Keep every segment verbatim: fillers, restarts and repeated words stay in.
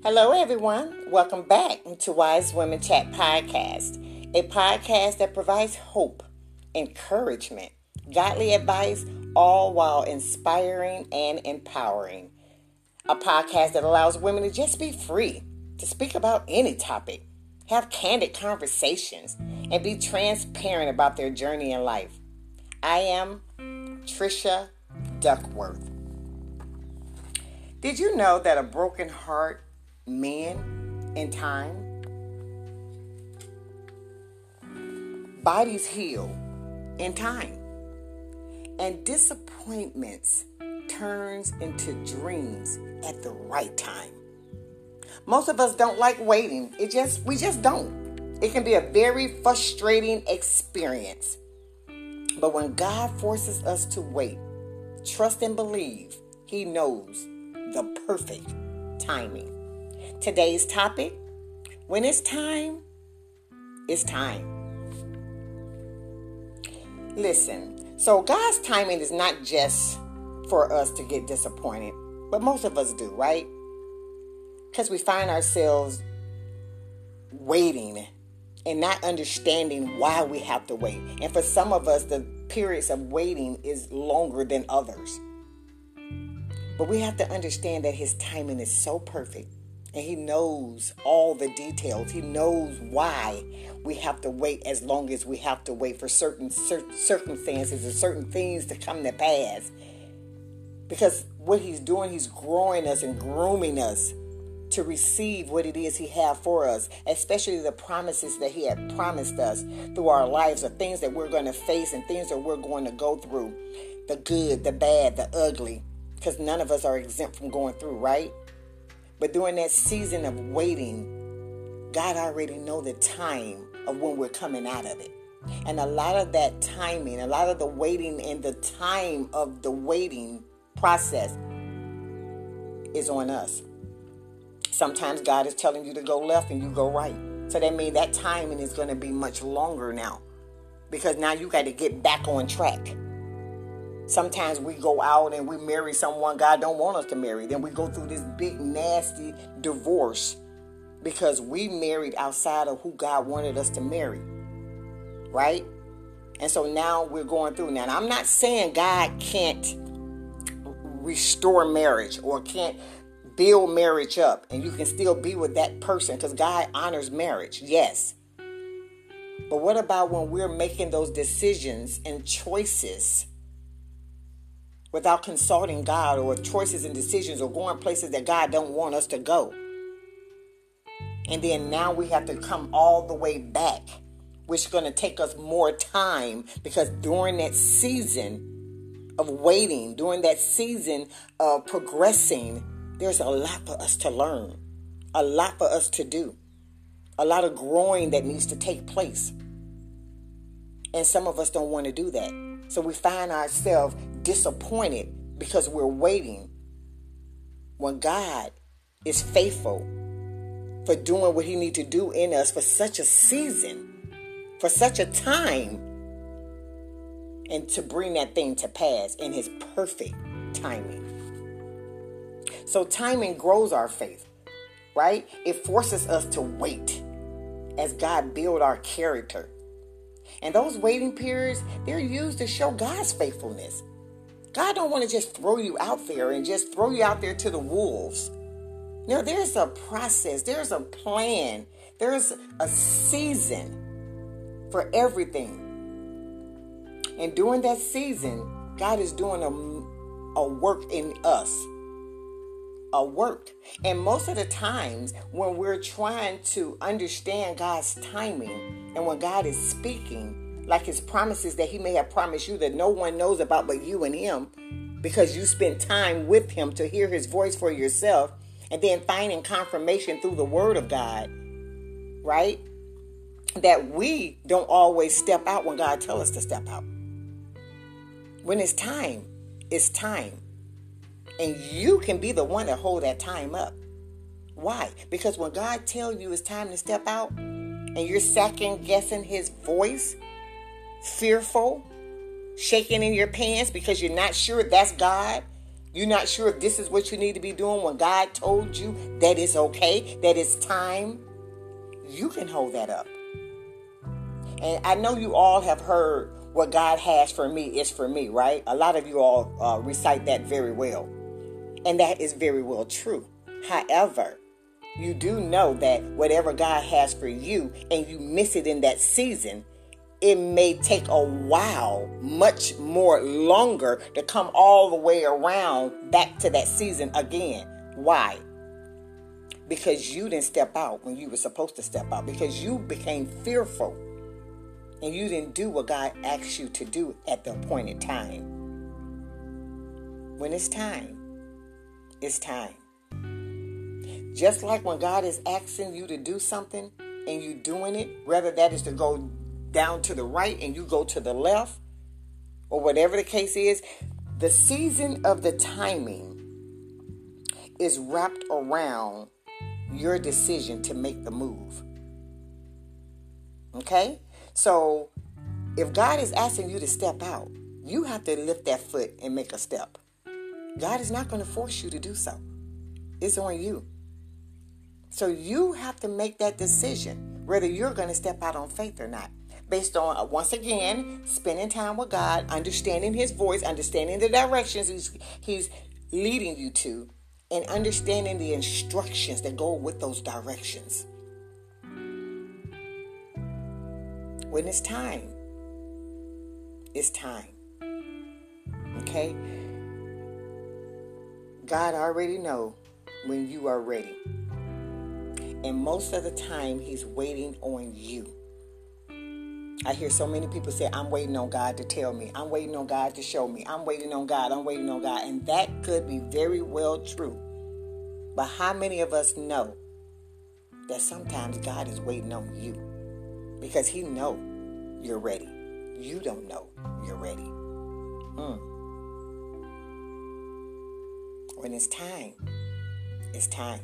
Hello, everyone. Welcome back to Wise Women Chat Podcast, a podcast that provides hope, encouragement, godly advice, all while inspiring and empowering. A podcast that allows women to just be free to speak about any topic, have candid conversations, and be transparent about their journey in life. I am Trisha Duckworth. Did you know that a broken heart mend in time? Bodies heal in time. And disappointments turns into dreams at the right time. Most of us don't like waiting. It just we just don't. It can be a very frustrating experience. But when God forces us to wait, trust and believe He knows the perfect timing. Today's topic, when it's time, it's time. Listen, so God's timing is not just for us to get disappointed, but most of us do, right? Because we find ourselves waiting and not understanding why we have to wait. And for some of us, the periods of waiting is longer than others. But we have to understand that His timing is so perfect. And He knows all the details. He knows why we have to wait as long as we have to wait for certain cir- circumstances and certain things to come to pass. Because what He's doing, He's growing us and grooming us to receive what it is He has for us, especially the promises that He had promised us through our lives, or things that we're going to face and things that we're going to go through. The good, the bad, the ugly. Because none of us are exempt from going through, right? But during that season of waiting, God already knows the time of when we're coming out of it. And a lot of that timing, a lot of the waiting and the time of the waiting process is on us. Sometimes God is telling you to go left and you go right. So that means that timing is going to be much longer now. Because now you got to get back on track. Sometimes we go out and we marry someone God don't want us to marry. Then we go through this big, nasty divorce because we married outside of who God wanted us to marry. Right? And so now we're going through. Now, I'm not saying God can't restore marriage or can't build marriage up and you can still be with that person because God honors marriage. Yes. But what about when we're making those decisions and choices without consulting God, or choices and decisions, or going places that God don't want us to go? And then now we have to come all the way back, which is going to take us more time, because during that season of waiting, during that season of progressing, there's a lot for us to learn, a lot for us to do, a lot of growing that needs to take place. And some of us don't want to do that. So we find ourselves disappointed because we're waiting when God is faithful for doing what He needs to do in us for such a season, for such a time, and to bring that thing to pass in His perfect timing. So timing grows our faith, right? It forces us to wait as God builds our character. And those waiting periods, they're used to show God's faithfulness. God don't want to just throw you out there and just throw you out there to the wolves. No, there's a process. There's a plan. There's a season for everything. And during that season, God is doing a, a work in us. A work. And most of the times when we're trying to understand God's timing and when God is speaking, like His promises that He may have promised you that no one knows about but you and Him, because you spent time with Him to hear His voice for yourself, and then finding confirmation through the Word of God, right? That we don't always step out when God tells us to step out. When it's time, it's time. And you can be the one to hold that time up. Why? Because when God tells you it's time to step out and you're second guessing His voice, fearful, shaking in your pants because you're not sure that's God, You're not sure if this is what you need to be doing when God told you that it's okay, that it's time. You can hold that up. And I know you all have heard what God has for me is for me, right? A lot of you all uh, recite that very well. And that is very well true. However, you do know that whatever God has for you and you miss it in that season, it may take a while, much more longer, to come all the way around back to that season again. Why? Because you didn't step out when you were supposed to step out. Because you became fearful. And you didn't do what God asked you to do at the appointed time. When it's time, it's time. Just like when God is asking you to do something and you doing it, whether that is to go down to the right and you go to the left, or whatever the case is, the season of the timing is wrapped around your decision to make the move. Okay? So, if God is asking you to step out, you have to lift that foot and make a step. God is not going to force you to do so. It's on you. So, you have to make that decision, whether you're going to step out on faith or not. Based on, once again, spending time with God, understanding His voice, understanding the directions He's, he's leading you to, and understanding the instructions that go with those directions. When it's time, it's time. Okay? God already knows when you are ready. And most of the time, He's waiting on you. I hear so many people say, I'm waiting on God to tell me. I'm waiting on God to show me. I'm waiting on God. I'm waiting on God. And that could be very well true. But how many of us know that sometimes God is waiting on you? Because He know you're ready. You don't know you're ready. Mm. When it's time, it's time.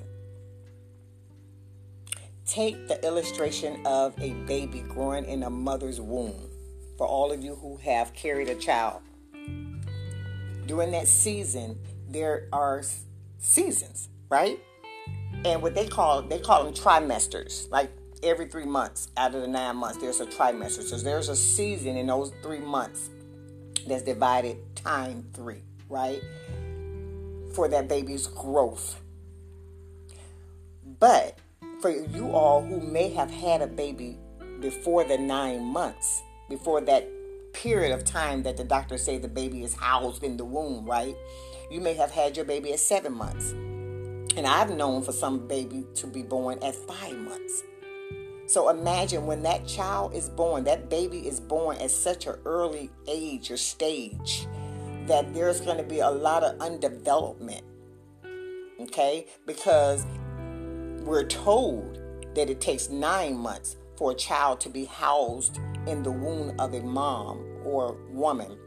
Take the illustration of a baby growing in a mother's womb. For all of you who have carried a child. During that season, there are seasons, right? And what they call, they call them trimesters. Like every three months out of the nine months, there's a trimester. So there's a season in those three months that's divided time three, right? For that baby's growth. But for you all who may have had a baby before the nine months, before that period of time that the doctors say the baby is housed in the womb, right? You may have had your baby at seven months. And I've known for some baby to be born at five months. So imagine when that child is born, that baby is born at such an early age or stage that there's going to be a lot of undevelopment. Okay? Because we're told that it takes nine months for a child to be housed in the womb of a mom or woman.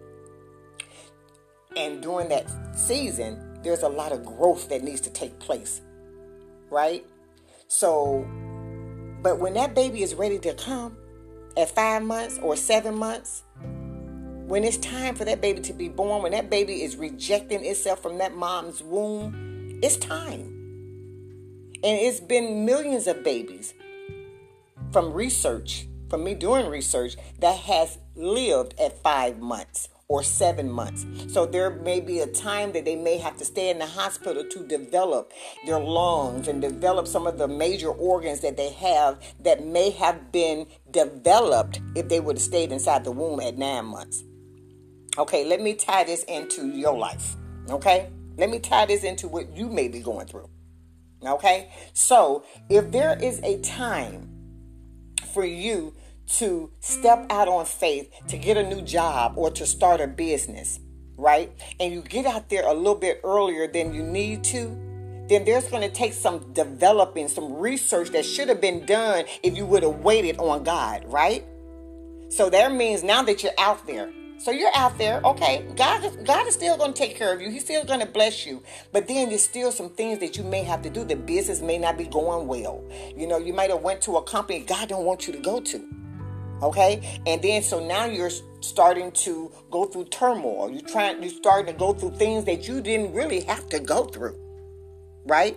And during that season, there's a lot of growth that needs to take place, right? So, but when that baby is ready to come at five months or seven months, when it's time for that baby to be born, when that baby is rejecting itself from that mom's womb, it's time. And it's been millions of babies from research, from me doing research, that has lived at five months or seven months. So there may be a time that they may have to stay in the hospital to develop their lungs and develop some of the major organs that they have that may have been developed if they would have stayed inside the womb at nine months. Okay, let me tie this into your life. Okay? Let me tie this into what you may be going through. Okay? So, if there is a time for you to step out on faith, to get a new job or to start a business, right? And you get out there a little bit earlier than you need to, then there's going to take some developing, some research that should have been done if you would have waited on God, right? So that means now that you're out there, so you're out there, okay, God is, God is still going to take care of you. He's still going to bless you. But then there's still some things that you may have to do. The business may not be going well. You know, you might have went to a company God don't want you to go to. Okay, and then so now you're starting to go through turmoil. You're trying, you're starting to go through things that you didn't really have to go through, right?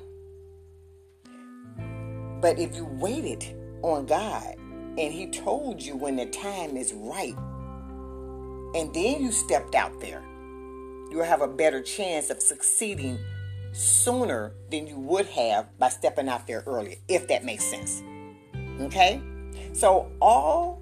But if you waited on God and He told you when the time is right, and then you stepped out there, you'll have a better chance of succeeding sooner than you would have by stepping out there earlier, if that makes sense. Okay? So all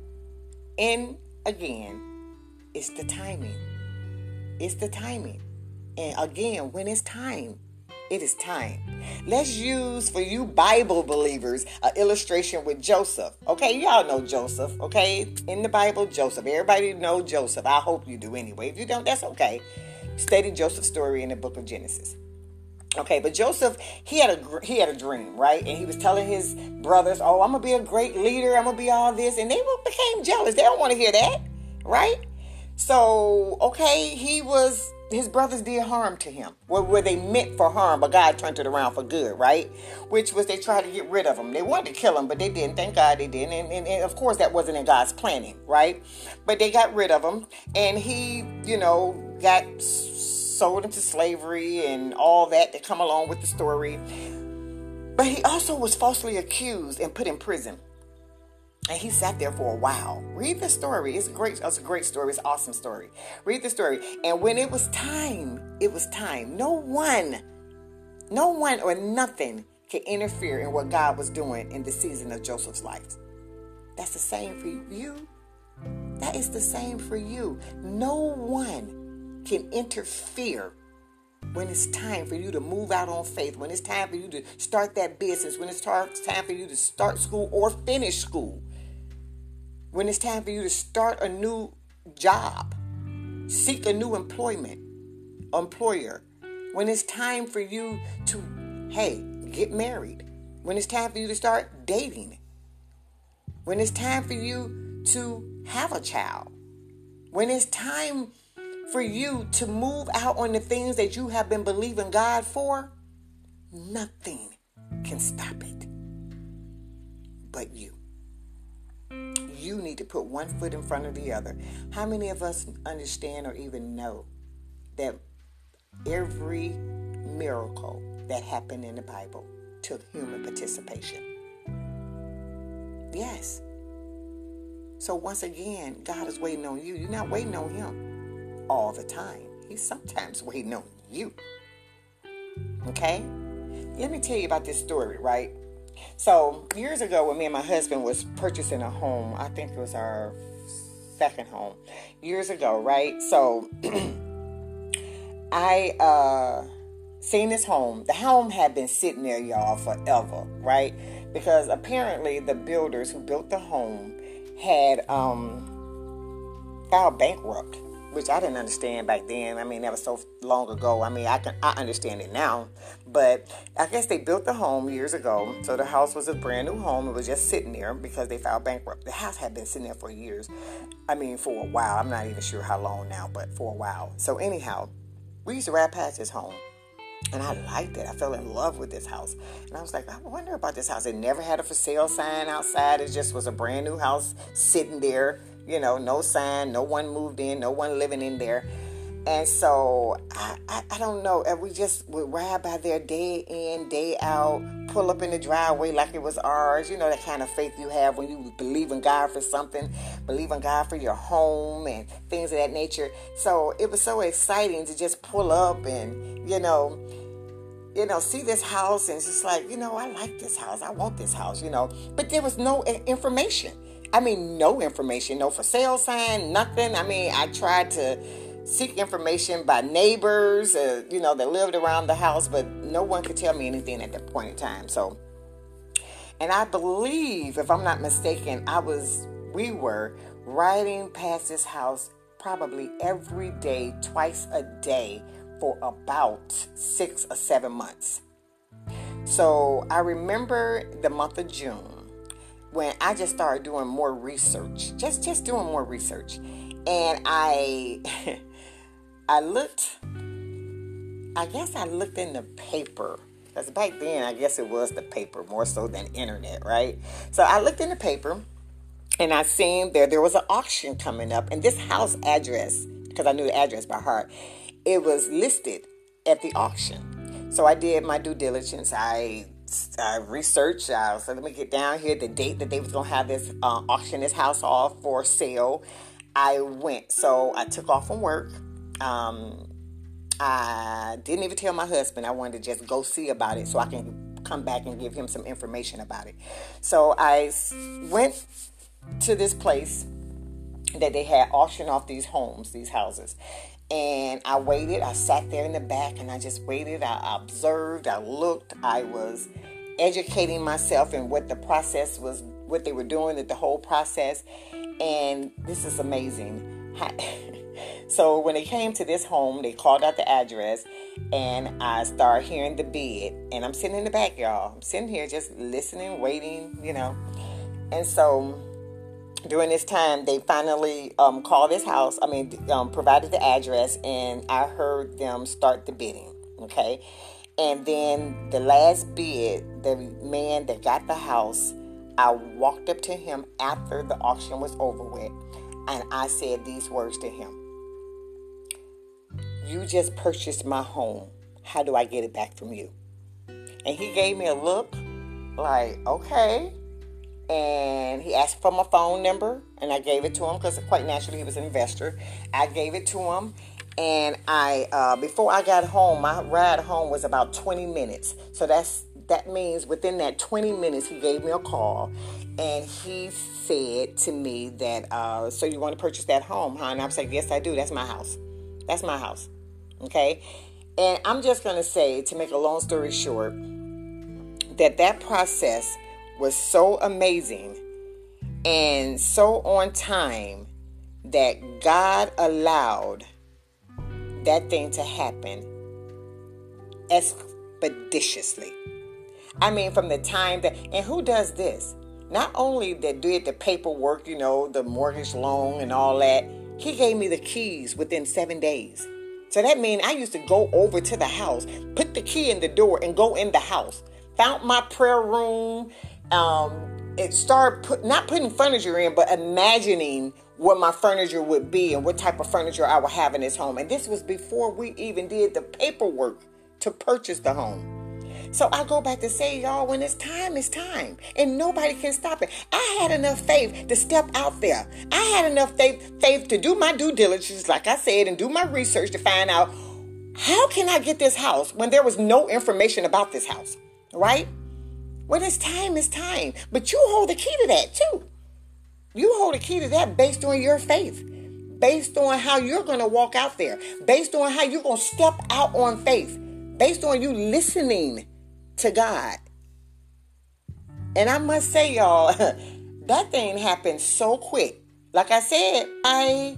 in again, it's the timing. It's the timing. And again, when it's time, it is time. Let's use, for you Bible believers, an illustration with Joseph. Okay, y'all know Joseph, okay? In the Bible, Joseph. Everybody know Joseph. I hope you do anyway. If you don't, that's okay. Study Joseph's story in the book of Genesis. Okay, but Joseph, he had a he had a dream, right? And he was telling his brothers, oh, I'm going to be a great leader. I'm going to be all this. And they became jealous. They don't want to hear that, right? So, okay, he was, his brothers did harm to him. Where, where they meant for harm, but God turned it around for good, right? Which was they tried to get rid of him. They wanted to kill him, but they didn't. Thank God they didn't. And, and, and of course, that wasn't in God's planning, right? But they got rid of him. And he, you know, got sold into slavery and all that that come along with the story. But he also was falsely accused and put in prison. And he sat there for a while. Read the story. It's great. It's a great story. It's an awesome story. Read the story. And when it was time, it was time. No one, no one or nothing can interfere in what God was doing in the season of Joseph's life. That's the same for you. That is the same for you. No one can interfere when it's time for you to move out on faith, when it's time for you to start that business, when it's time for you to start school or finish school, when it's time for you to start a new job, seek a new employment, employer, when it's time for you to, hey, get married, when it's time for you to start dating, when it's time for you to have a child, when it's time for you to move out on the things that you have been believing God for, nothing can stop it but you. You need to put one foot in front of the other. How many of us understand or even know that every miracle that happened in the Bible took human participation? Yes. So once again, God is waiting on you. You're not waiting on Him all the time. He's sometimes waiting on you. Okay? Let me tell you about this story, right? So years ago when me and my husband was purchasing a home, I think it was our second home, years ago, right? So I uh seen this home. The home had been sitting there, y'all, forever, right? Because apparently the builders who built the home had um filed bankrupt, which I didn't understand back then. I mean, that was so long ago. I mean, I can I understand it now. But I guess they built the home years ago. So the house was a brand new home. It was just sitting there because they filed bankrupt. The house had been sitting there for years. I mean, for a while. I'm not even sure how long now, but for a while. So anyhow, we used to ride past this home. And I liked it. I fell in love with this house. And I was like, I wonder about this house. It never had a for sale sign outside. It just was a brand new house sitting there. You know, no sign, no one moved in, no one living in there. And so, I, I, I don't know. And we just would ride by there day in, day out, pull up in the driveway like it was ours. You know, that kind of faith you have when you believe in God for something, believe in God for your home and things of that nature. So it was so exciting to just pull up and, you know, you know, see this house and it's just like, you know, I like this house. I want this house, you know. But there was no information. I mean, no information, no for sale sign, nothing. I mean, I tried to seek information by neighbors, uh, you know, that lived around the house, but no one could tell me anything at that point in time. So, and I believe, if I'm not mistaken, I was, we were riding past this house probably every day, twice a day for about six or seven months. So I remember the month of June, when I just started doing more research, just, just doing more research. And I, I looked, I guess I looked in the paper. Because back then, I guess it was the paper more so than internet, right? So I looked in the paper And I seen there, there was an auction coming up. And this house address, because I knew the address by heart, it was listed at the auction. So I did my due diligence. I, I researched. I said, let me get down here, the date that they was going to have this uh, auction this house off for sale. I went. So I took off from work. Um, I didn't even tell my husband. I wanted to just go see about it so I can come back and give him some information about it. So I went to this place that they had auctioned off these homes, these houses. And I waited. I sat there in the back and I just waited. I observed. I looked. I was educating myself in what the process was, what they were doing, that the whole process. And this is amazing. So when they came to this home, they called out the address and I started hearing the bid. And I'm sitting in the back, y'all. I'm sitting here just listening, waiting, you know. And so during this time, they finally um, called this house, I mean, um, provided the address, and I heard them start the bidding, okay? And then the last bid, the man that got the house, I walked up to him after the auction was over with, and I said these words to him. You just purchased my home. How do I get it back from you? And he gave me a look like, okay. And he asked for my phone number, and I gave it to him because quite naturally he was an investor. I gave it to him, and I uh, before I got home, my ride home was about twenty minutes. So that's that means within that twenty minutes, he gave me a call, and he said to me that, uh, so you want to purchase that home, huh? And I was like, yes, I do. That's my house. That's my house. Okay. And I'm just going to say, to make a long story short, that that process was so amazing and so on time that God allowed that thing to happen expeditiously. I mean, from the time that, and who does this? Not only that did the paperwork, you know, the mortgage loan and all that, he gave me the keys within seven days. So that means I used to go over to the house, put the key in the door and go in the house. Found my prayer room. Um, it started put, not putting furniture in, but imagining what my furniture would be and what type of furniture I would have in this home. And this was before we even did the paperwork to purchase the home. So I go back to say, y'all, when it's time, it's time. And nobody can stop it. I had enough faith to step out there. I had enough faith, faith to do my due diligence, like I said, and do my research to find out, how can I get this house when there was no information about this house, right? When it's time, it's time. But you hold the key to that too. You hold the key to that based on your faith, based on how you're going to walk out there, based on how you're going to step out on faith, based on you listening to God. And I must say, y'all, that thing happened so quick. Like I said, I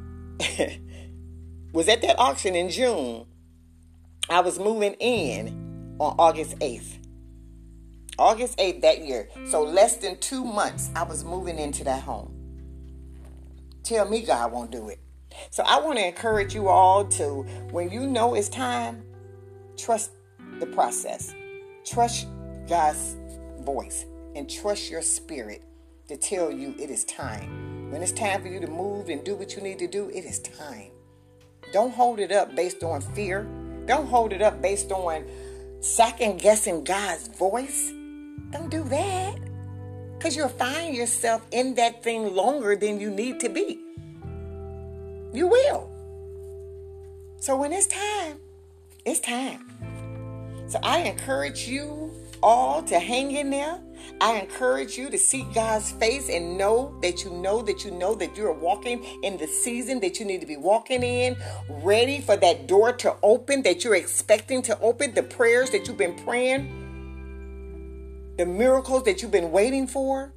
was at that auction in June. I was moving in on August eighth. August eighth that year. So less than two months, I was moving into that home. Tell me God won't do it. So I want to encourage you all to, when you know it's time, trust the process. Trust God's voice and trust your spirit to tell you it is time. When it's time for you to move and do what you need to do, it is time. Don't hold it up based on fear. Don't hold it up based on second guessing God's voice. Don't do that. Because you'll find yourself in that thing longer than you need to be. You will. So when it's time, it's time. So I encourage you all to hang in there. I encourage you to seek God's face and know that you know that you know that you're walking in the season that you need to be walking in, ready for that door to open that you're expecting to open, the prayers that you've been praying, the miracles that you've been waiting for.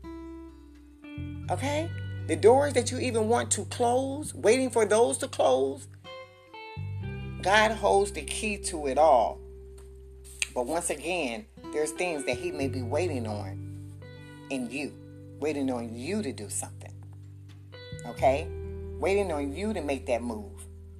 Okay? The doors that you even want to close, waiting for those to close. God holds the key to it all. But once again, there's things that he may be waiting on in you. Waiting on you to do something. Okay? Waiting on you to make that move.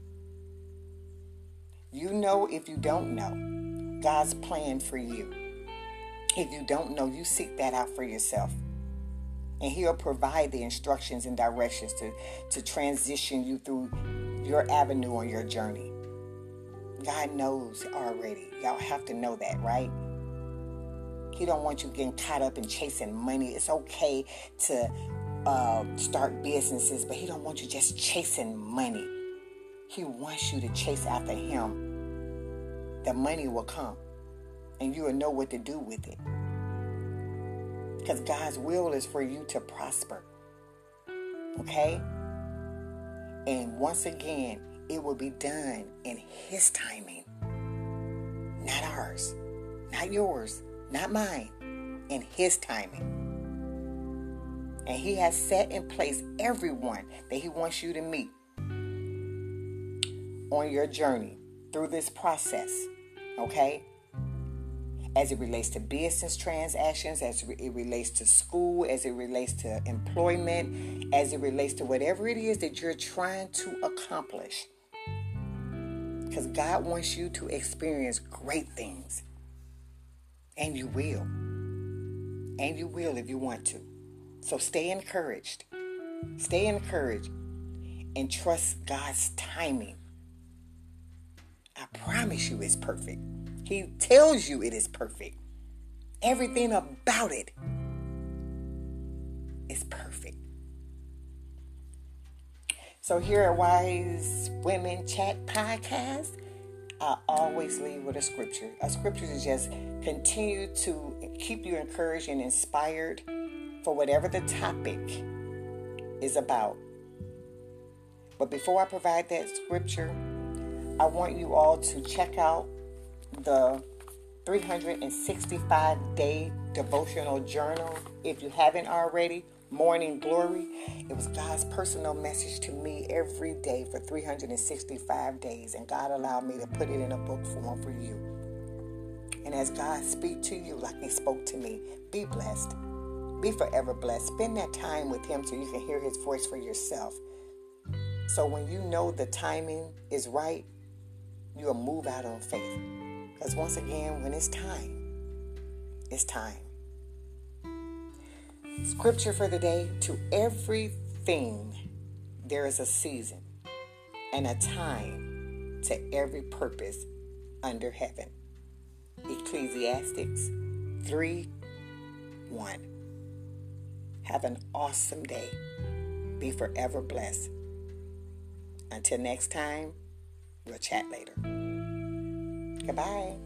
You know if you don't know God's plan for you. If you don't know, you seek that out for yourself. And he'll provide the instructions and directions to, to transition you through your avenue on your journey. God knows already. Y'all have to know that, right? He don't want you getting caught up in chasing money. It's okay to uh, start businesses, but he don't want you just chasing money. He wants you to chase after him. The money will come, and you will know what to do with it. Because God's will is for you to prosper. Okay? And once again, it will be done in his timing. Not ours. Not yours. Not mine. In his timing. And he has set in place everyone that he wants you to meet on your journey through this process. Okay? As it relates to business transactions, as it relates to school, as it relates to employment, as it relates to whatever it is that you're trying to accomplish. Because God wants you to experience great things. And you will. And you will if you want to. So stay encouraged. Stay encouraged and trust God's timing. I promise you it's perfect. He tells you it is perfect. Everything about it is perfect. So here at Wise Women Chat Podcast, I always leave with a scripture. A scripture to just continue to keep you encouraged and inspired for whatever the topic is about. But before I provide that scripture, I want you all to check out the three hundred sixty-five day devotional journal. If you haven't already, Morning Glory. It was God's personal message to me every day for three hundred sixty-five days. And God allowed me to put it in a book form for you. And as God speak to you like he spoke to me, be blessed. Be forever blessed. Spend that time with him so you can hear his voice for yourself. So when you know the timing is right, you'll move out on faith. Because once again, when it's time, it's time. Scripture for the day: to everything there is a season and a time to every purpose under heaven. Ecclesiastes three one. Have an awesome day. Be forever blessed. Until next time, we'll chat later. Goodbye.